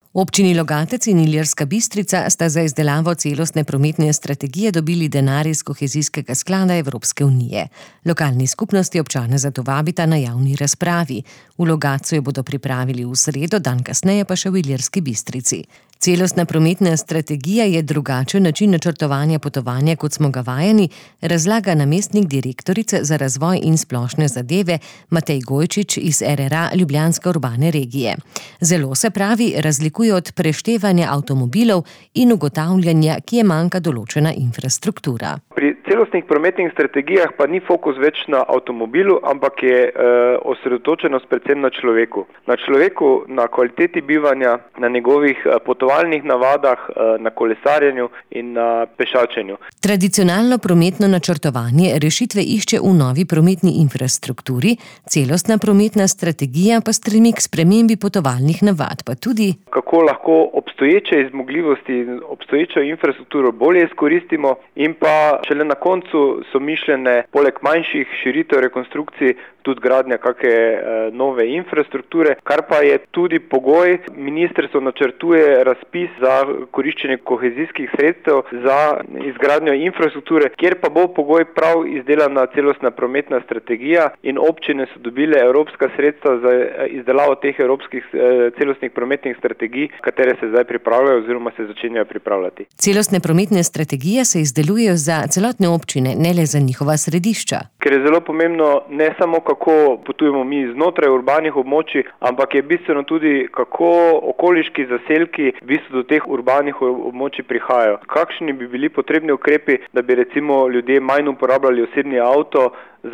Občini Logatec in Ilirska Bistrica sta za izdelavo celostne prometne strategije dobili denar iz kohezijskega sklada Evropske unije. Lokalni skupnosti občane zato vabita na javni razpravi. V Logatcu jo bodo pripravili v sredo, dan kasneje pa še v Ilirski Bistrici. Celostna prometna strategija je drugačen način načrtovanja potovanja, kot smo ga vajeni, razlaga namestnik direktorice za razvoj in splošne zadeve Matej Gojčič iz RRA Ljubljanske urbane regije. Zelo se pravi razlikuje od preštevanja avtomobilov in ugotavljanja, kje manjka določena infrastruktura. Pri celostnih prometnih strategijah pa ni fokus več na avtomobilu, ampak je osredotočenost predvsem na človeku. Na človeku, na kvaliteti bivanja, na njegovih potovalnih navadah, na kolesarjenju in na pešačenju. Tradicionalno prometno načrtovanje rešitve išče v novi prometni infrastrukturi, celostna prometna strategija pa stremi k spremembi potovalnih navad, pa tudi kako lahko obstoječe zmogljivosti in obstoječo infrastrukturo bolje izkoristimo in pa šele na koncu so mišljene poleg manjših širitev rekonstrukcij tudi gradnja kakšne nove infrastrukture, kar pa je tudi pogoj. Ministrstvo načrtuje razpis za koriščenje kohezijskih sredstev za izgradnjo infrastrukture, kjer pa bo pogoj prav izdelana celostna prometna strategija in občine so dobile evropska sredstva za izdelavo teh evropskih celostnih prometnih strategij, katere se zdaj pripravljajo oziroma se začenjajo pripravljati. Celostne prometne strategije se izdelujejo za celotne občine, ne le za njihova središča. Ker je zelo pomembno ne samo kako potujemo mi znotraj urbanih območij, ampak je bistveno tudi kako okoliški zaselki v bistvu do teh urbanih območij prihajajo. Kakšni bi bili potrebni ukrepi, da bi recimo ljudje manj uporabljali osebni avto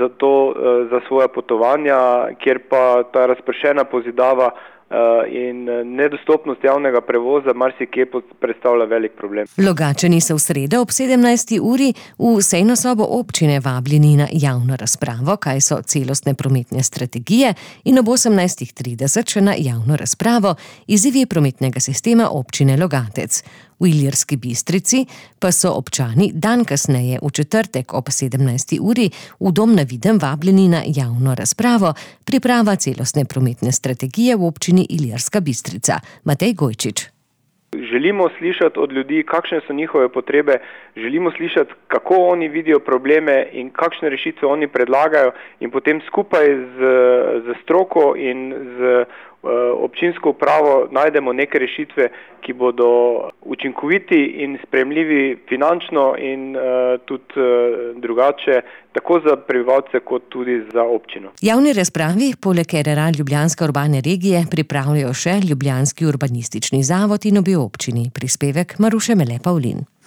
za svoja potovanja, kjer pa ta razpršena pozidava in nedostopnost javnega prevoza marsikje predstavlja velik problem. Logatčani so v sredo ob 17. uri v sejno sobo občine vabljeni na javno razpravo, kaj so celostne prometne strategije, in ob 18.30 še na javno razpravo izzivi prometnega sistema občine Logatec. V Ilirski Bistrici pa so občani dan kasneje v četrtek ob 17. uri v Dom na Videm vabljeni na javno razpravo priprava celostne prometne strategije v občini Ilirska Bistrica. Matej Gojčič. Želimo slišati od ljudi, kakšne so njihove potrebe, želimo slišati, kako oni vidijo probleme in kakšne rešitve oni predlagajo in potem skupaj z stroko in z občinsko upravo najdemo neke rešitve, ki bodo učinkoviti in sprejemljivi finančno in tudi drugače, tako za prebivalce kot tudi za občino. Javni razpravi poleg RRA Ljubljanske urbane regije pripravljajo še Ljubljanski urbanistični zavod in obe občini. Prispevek Maruše Mele Pavlin.